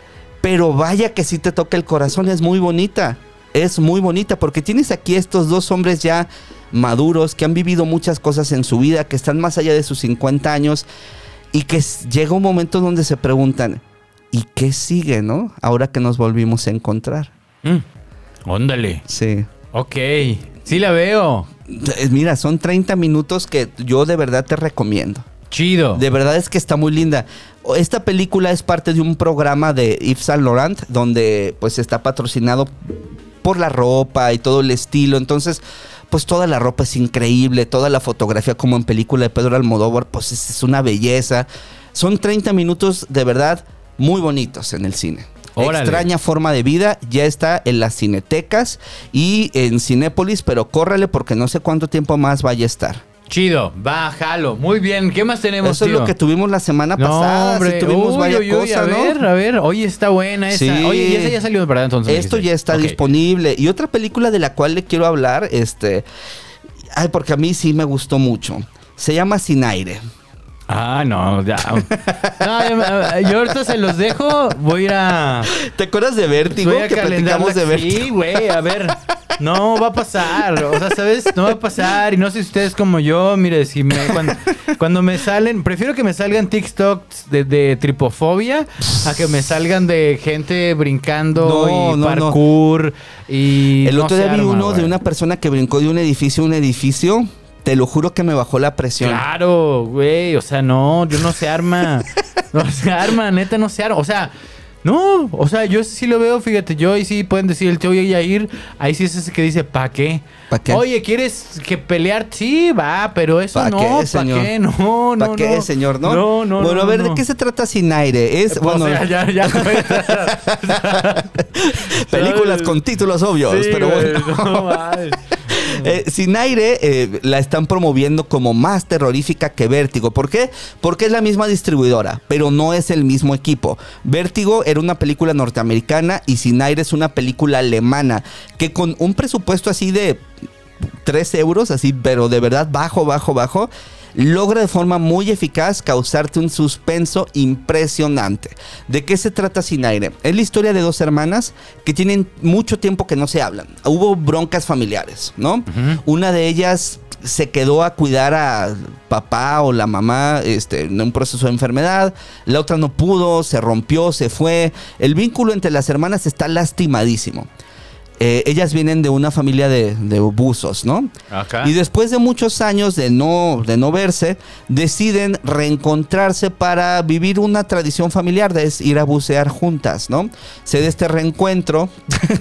pero vaya que sí te toca el corazón, es muy bonita. Es muy bonita porque tienes aquí estos dos hombres ya maduros que han vivido muchas cosas en su vida, que están más allá de sus cincuenta años y que llega un momento donde se preguntan, ¿y qué sigue, no? Ahora que nos volvimos a encontrar. Mm. Óndale. Sí. Ok. Sí la veo. Mira, son treinta minutos que yo de verdad te recomiendo. Chido. De verdad es que está muy linda. Esta película es parte de un programa de Yves Saint Laurent donde pues está patrocinado por la ropa y todo el estilo. Entonces, pues toda la ropa es increíble, toda la fotografía como en película de Pedro Almodóvar, pues es, es una belleza. Son treinta minutos de verdad muy bonitos en el cine. Órale. Extraña Forma de Vida ya está en las cinetecas y en Cinépolis, pero córrele porque no sé cuánto tiempo más vaya a estar. Chido, va, jalo. Muy bien, ¿qué más tenemos, Eso tío? es lo que tuvimos la semana no, pasada. Hombre. Sí, tuvimos uy, varias uy, uy, cosas, a ¿no? ver, a ver. Oye, está buena esa. Sí. Oye, y esa ya salió, ¿verdad? Entonces, esto dice. ya está okay. disponible. Y otra película de la cual le quiero hablar, este... Ay, porque a mí sí me gustó mucho. Se llama Sin Aire. Ah, no, ya. No, yo ahorita se los dejo. Voy a ir a... ¿Te acuerdas de Vértigo? Voy a que platicamos de Vértigo. Sí, güey, a ver. No va a pasar. O sea, ¿sabes? No va a pasar. Y no sé si ustedes como yo, mire, si me... Cuando, cuando me salen... Prefiero que me salgan TikToks de, de tripofobia a que me salgan de gente brincando No, y no, parkour no. y... El no otro se día vi arma, uno güey. de una persona que brincó de un edificio a un edificio. Te lo juro que me bajó la presión. Claro, güey. O sea, no, yo no se arma. No se arma, neta, no se arma. O sea, no. O sea, yo sí lo veo, fíjate, yo ahí sí pueden decir el tío Yair. Ahí sí es ese que dice, ¿pa' qué? ¿Pa' qué? Oye, ¿quieres que pelear? Sí, va, pero eso ¿Pa' no. qué, ¿Pa' señor? qué? No, no, ¿Para qué, no. señor? No, No, no, Bueno, no, a ver, no. ¿de qué se trata Sin Aire? Es, Eh, bueno, o sea, ya, ya. películas con títulos obvios, Sí, pero güey, bueno. no, madre. Eh, Sin Aire eh, la están promoviendo como más terrorífica que Vértigo. ¿Por qué? Porque es la misma distribuidora, pero no es el mismo equipo. Vértigo era una película norteamericana y Sin Aire es una película alemana que con un presupuesto así de tres euros, así, pero de verdad bajo, bajo, bajo, logra de forma muy eficaz causarte un suspenso impresionante. ¿De qué se trata Sin Aire? Es la historia de dos hermanas que tienen mucho tiempo que no se hablan. Hubo broncas familiares, ¿no? Uh-huh. Una de ellas se quedó a cuidar a papá o la mamá este, en un proceso de enfermedad. La otra no pudo, se rompió, se fue. El vínculo entre las hermanas está lastimadísimo. Eh, ellas vienen de una familia de, de buzos, ¿no? Acá. Y después de muchos años de no, de no verse, deciden reencontrarse para vivir una tradición familiar de es ir a bucear juntas, ¿no? Se da este reencuentro.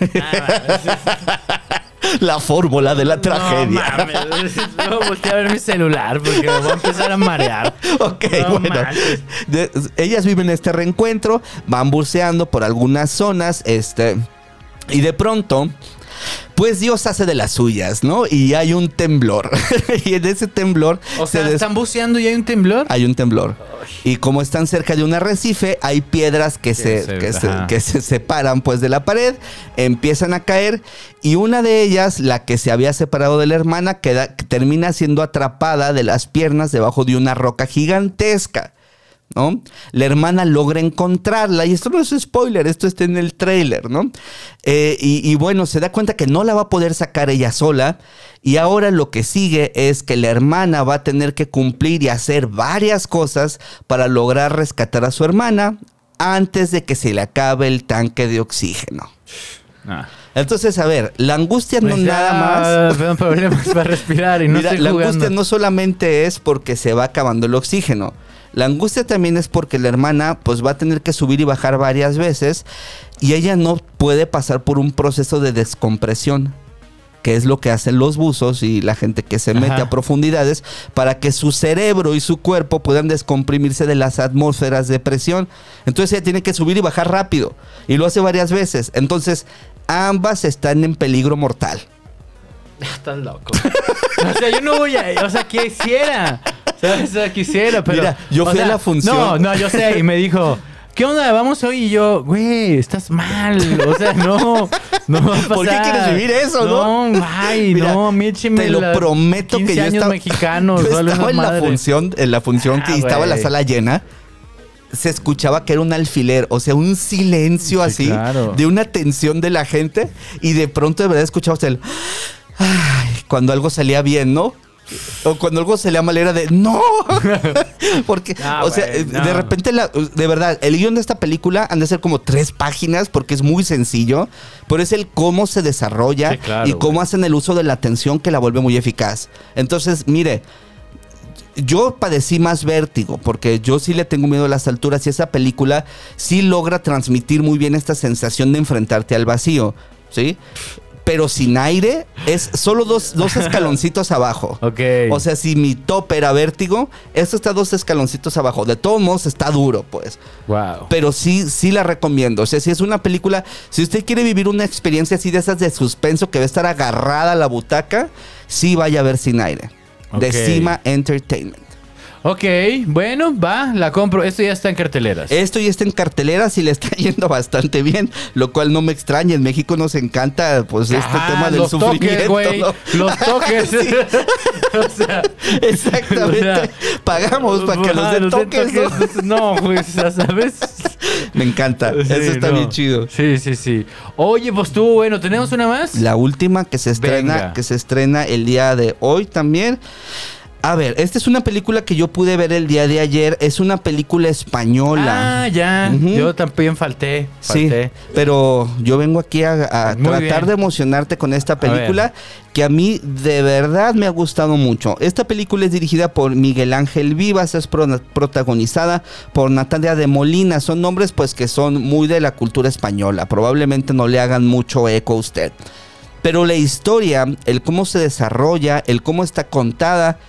La fórmula de la tragedia. No mames, no volteé a ver mi celular porque me voy a empezar a marear. Ok, No bueno. manches. De- ellas viven este reencuentro, van buceando por algunas zonas, este, y de pronto, pues Dios hace de las suyas, ¿no? Y hay un temblor. Y en ese temblor O sea, des- ¿están buceando y hay un temblor? hay un temblor. Y como están cerca de un arrecife, hay piedras que, se, se- que, se, ajá. que se separan pues de la pared, empiezan a caer y una de ellas, la que se había separado de la hermana, queda, termina siendo atrapada de las piernas debajo de una roca gigantesca, ¿no? La hermana logra encontrarla y esto no es spoiler, esto está en el tráiler, ¿no? Eh, y, y bueno, se da cuenta que no la va a poder sacar ella sola y ahora lo que sigue es que la hermana va a tener que cumplir y hacer varias cosas para lograr rescatar a su hermana antes de que se le acabe el tanque de oxígeno. Ah. Entonces, a ver, la angustia no Pues ya, nada más... Tengo problemas para respirar y no Mira, estoy la jugando. angustia no solamente es porque se va acabando el oxígeno. La angustia también es porque la hermana pues va a tener que subir y bajar varias veces y ella no puede pasar por un proceso de descompresión, que es lo que hacen los buzos y la gente que se mete Ajá. a profundidades para que su cerebro y su cuerpo puedan descomprimirse de las atmósferas de presión. Entonces ella tiene que subir y bajar rápido y lo hace varias veces. Entonces ambas están en peligro mortal. Estás loco. O sea, yo no voy a... O sea, quisiera. ¿Sabes? O sea, quisiera, pero... Mira, yo o fui a sea, la función. No, no, yo sé. Y me dijo... ¿Qué onda? Vamos hoy. Y yo, güey, estás mal. O sea, no, no va a pasar. ¿Por qué quieres vivir eso, no? No, ay, Mira, no, mícheme te lo la- prometo que quince yo años estaba, mexicanos. yo vale estaba una en la madre. función, en la función que Ah, estaba la güey. sala llena. Se escuchaba que era un alfiler, o sea, un silencio Sí, así, claro. de una tensión de la gente y de pronto de verdad escuchabas el ay, cuando algo salía bien, ¿no? O cuando algo salía mal era de ¡no! Porque, Ah, o sea, güey, eh, no. de repente, la- de verdad, el guión de esta película han de ser como tres páginas porque es muy sencillo, pero es el cómo se desarrolla Sí, claro, y cómo güey. hacen el uso de la atención que la vuelve muy eficaz. Entonces, mire, yo padecí más vértigo porque yo sí le tengo miedo a las alturas y esa película sí logra transmitir muy bien esta sensación de enfrentarte al vacío, ¿sí? Pero sin aire es solo dos, dos escaloncitos abajo. Ok. O sea, si mi top era vértigo, esto está dos escaloncitos abajo. De todos modos está duro, pues. Wow. Pero sí, sí la recomiendo. O sea, si es una película, si usted quiere vivir una experiencia así de esas de suspenso que va a estar agarrada a la butaca, sí vaya a ver Sin Aire. De Ok. Cima Entertainment. Ok, bueno, va, la compro. Esto ya está en carteleras. Esto ya está en carteleras y le está yendo bastante bien, lo cual no me extraña. En México nos encanta, pues, este Ah, tema del los sufrimiento. toques, güey. ¿no? Los toques. Sí. O sea, Exactamente. o sea, Pagamos para que nos ajá, den los toques, ¿no? toques. No, güey, ya sabes. Me encanta. Sí, Eso está no. bien chido. Sí, sí, sí. Oye, pues estuvo bueno. ¿Tenemos una más? La última que se estrena, Venga. que se estrena el día de hoy también. A ver, esta es una película que yo pude ver el día de ayer. Es una película española. Ah, ya. Ujú. Yo también falté. Sí, Falté. pero yo vengo aquí a, a Muy tratar bien. de emocionarte con esta A película que a mí de verdad me ha gustado mucho. Esta película es dirigida por Miguel Ángel Vivas, es pro- protagonizada por Natalia de Molina. Son nombres pues que son muy de la cultura española. Probablemente no le hagan mucho eco a usted. Pero la historia, el cómo se desarrolla, el cómo está contada,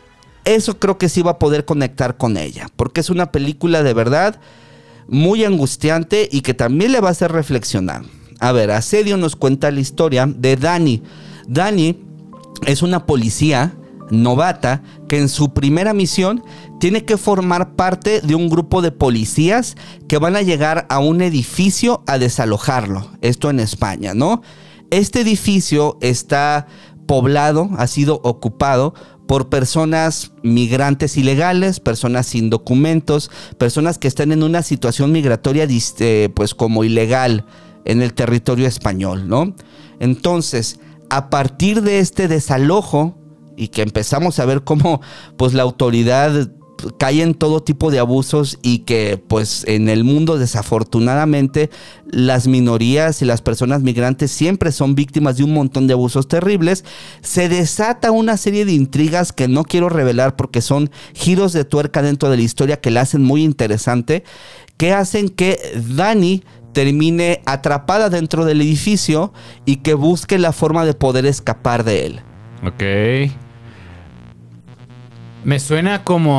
eso creo que sí va a poder conectar con ella. Porque es una película de verdad muy angustiante y que también le va a hacer reflexionar. A ver, Asedio nos cuenta la historia de Dani. Dani es una policía novata que en su primera misión tiene que formar parte de un grupo de policías que van a llegar a un edificio a desalojarlo. Esto en España, ¿no? Este edificio está poblado, ha sido ocupado por personas migrantes ilegales, personas sin documentos, personas que están en una situación migratoria eh, pues como ilegal en el territorio español, ¿no? Entonces, a partir de este desalojo y que empezamos a ver cómo pues la autoridad cae en todo tipo de abusos y que pues en el mundo desafortunadamente las minorías y las personas migrantes siempre son víctimas de un montón de abusos terribles, se desata una serie de intrigas que no quiero revelar porque son giros de tuerca dentro de la historia que la hacen muy interesante, que hacen que Dani termine atrapada dentro del edificio y que busque la forma de poder escapar de él. Ok. Me suena como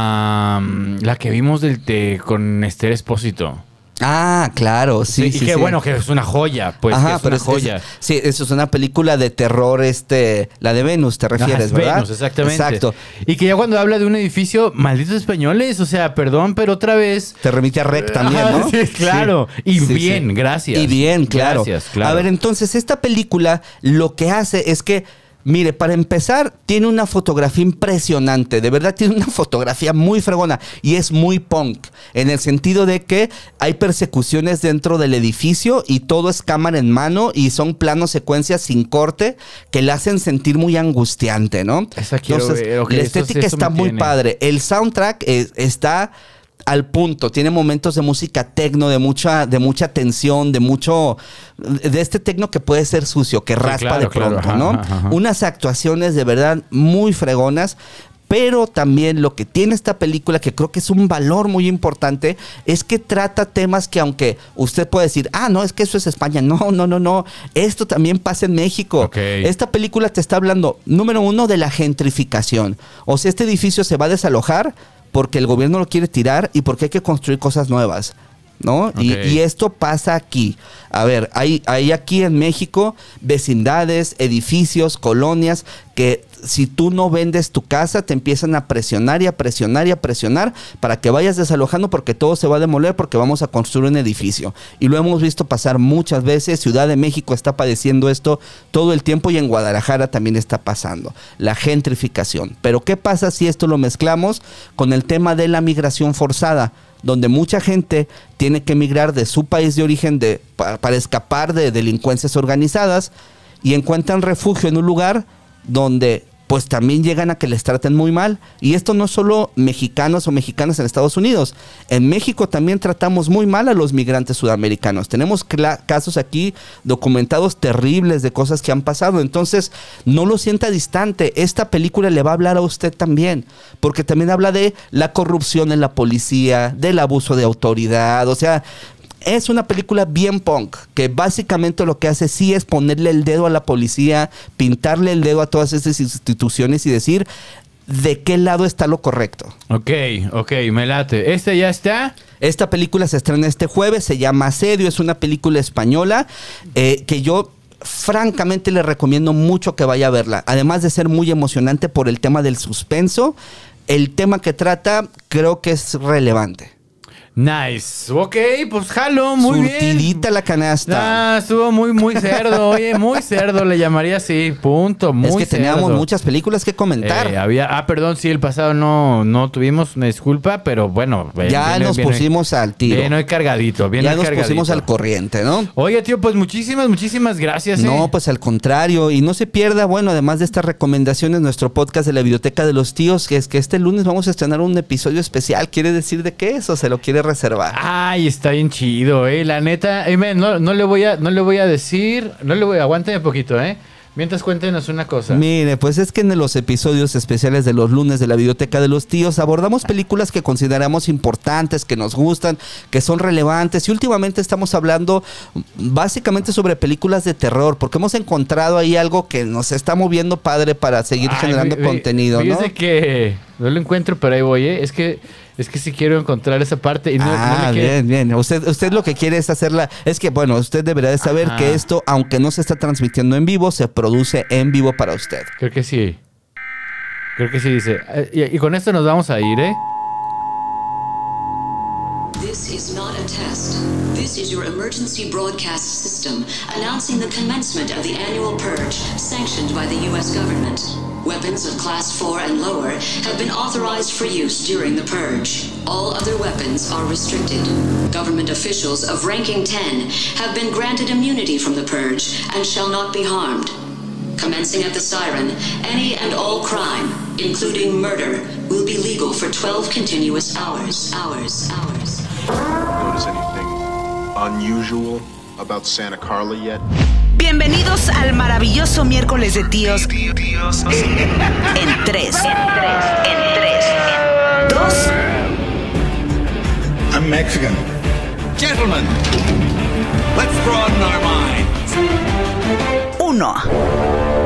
a um, la que vimos del de, con Esther Espósito. Ah, claro, sí, sí. sí. Y que sí. bueno, que es una joya, pues. Ajá, que es pero una es, joya. es- sí, eso es una película de terror, este, la de Venus, te refieres, Ajá, es ¿verdad? Venus, exactamente. Exacto. Y que ya cuando habla de un edificio, malditos españoles, o sea, perdón, pero otra vez. Te remite a Rec también, Ajá, ¿no? sí, claro. Y Sí, bien, sí. gracias. Y bien, claro. Gracias, claro. A ver, entonces, esta película lo que hace es que, mire, para empezar, tiene una fotografía impresionante. De verdad, tiene una fotografía muy fregona. Y es muy punk. En el sentido de que hay persecuciones dentro del edificio y todo es cámara en mano y son planos secuencias sin corte que la hacen sentir muy angustiante, ¿no? Esa quiero ver, ok, la eso sí, estética eso está me muy tiene. padre. El soundtrack es- está al punto, tiene momentos de música tecno, de mucha, de mucha tensión, de mucho, de este tecno que puede ser sucio, que raspa claro, de pronto, claro, ajá, ¿no? ajá, ajá. Unas actuaciones de verdad muy fregonas. Pero también lo que tiene esta película, que creo que es un valor muy importante, es que trata temas que aunque usted puede decir, ah, no, es que eso es España. No, no, no, no. Esto también pasa en México. Ok. Esta película te está hablando, número uno, de la gentrificación. O sea, este edificio se va a desalojar porque el gobierno lo quiere tirar y porque hay que construir cosas nuevas, ¿no? Y, Ok. y esto pasa aquí. A ver, hay, hay aquí en México vecindades, edificios, colonias que si tú no vendes tu casa te empiezan a presionar y a presionar y a presionar para que vayas desalojando porque todo se va a demoler porque vamos a construir un edificio. Y lo hemos visto pasar muchas veces. Ciudad de México está padeciendo esto todo el tiempo y en Guadalajara también está pasando. La gentrificación. Pero ¿qué pasa si esto lo mezclamos con el tema de la migración forzada? Donde mucha gente tiene que emigrar de su país de origen de, pa- para escapar de delincuencias organizadas y encuentran refugio en un lugar donde pues también llegan a que les traten muy mal. Y esto no solo mexicanos o mexicanas en Estados Unidos. En México también tratamos muy mal a los migrantes sudamericanos. Tenemos cla- casos aquí documentados terribles de cosas que han pasado. Entonces, no lo sienta distante. Esta película le va a hablar a usted también. Porque también habla de la corrupción en la policía, del abuso de autoridad. O sea, es una película bien punk, que básicamente lo que hace sí es ponerle el dedo a la policía, pintarle el dedo a todas estas instituciones y decir de qué lado está lo correcto. Ok, ok, me late. ¿Este ya está? Esta película se estrena este jueves, se llama Asedio, es una película española eh, que yo francamente le recomiendo mucho que vaya a verla. Además de ser muy emocionante por el tema del suspenso, el tema que trata creo que es relevante. Nice. Ok, pues jalo, muy bien. Surtidita la canasta. Ah, estuvo muy, muy cerdo. Oye, muy cerdo, le llamaría así. Punto. Muy es que teníamos cerdo. muchas películas que comentar. Eh, había, ah, perdón, sí, el pasado no, no tuvimos una disculpa, pero bueno. bien- ya bien- nos bien- pusimos al tiro. Bien, hoy cargadito, bien ya hoy nos cargadito. pusimos al corriente, ¿no? Oye, tío, pues muchísimas, muchísimas gracias. eh. No, pues al contrario. Y no se pierda, bueno, además de estas recomendaciones, nuestro podcast de la Biblioteca de los Tíos, que es que este lunes vamos a estrenar un episodio especial. ¿Quiere decir de qué es o se lo quiere reservar? Ay, está bien chido, eh. La neta, eh, men, no, no le voy a, no le voy a decir, no le voy a, aguántame un poquito, eh. Mientras cuéntenos una cosa. Mire, pues es que en los episodios especiales de los lunes de la Biblioteca de los Tíos abordamos películas que consideramos importantes, que nos gustan, que son relevantes y últimamente estamos hablando básicamente sobre películas de terror porque hemos encontrado ahí algo que nos está moviendo padre para seguir Ay, generando vi- vi- contenido, ¿no? fíjese que no lo encuentro, pero ahí voy, eh. Es que, es que sí quiero encontrar esa parte y no, no ah, le quiero- bien, bien. Usted, usted lo que quiere es hacerla. Es que, bueno, usted deberá de saber Ajá. que esto, aunque no se está transmitiendo en vivo, se produce en vivo para usted. Creo que sí. Creo que sí dice. Eh, Y, y con esto nos vamos a ir, ¿eh? This is not a test. This is your emergency broadcast system announcing the commencement of the annual purge sanctioned by the U S government. Weapons of class four and lower have been authorized for use during the purge. All other weapons are restricted. Government officials of ranking ten have been granted immunity from the purge and shall not be harmed. Commencing at the siren, any and all crime, including murder, will be legal illegal for twelve continuous hours. Hours. Hours. Notice anything unusual about Santa Carla yet? Bienvenidos al maravilloso miércoles de tíos. En tres, en tres, en dos, I'm Mexican. Gentlemen, let's broaden our minds. uno.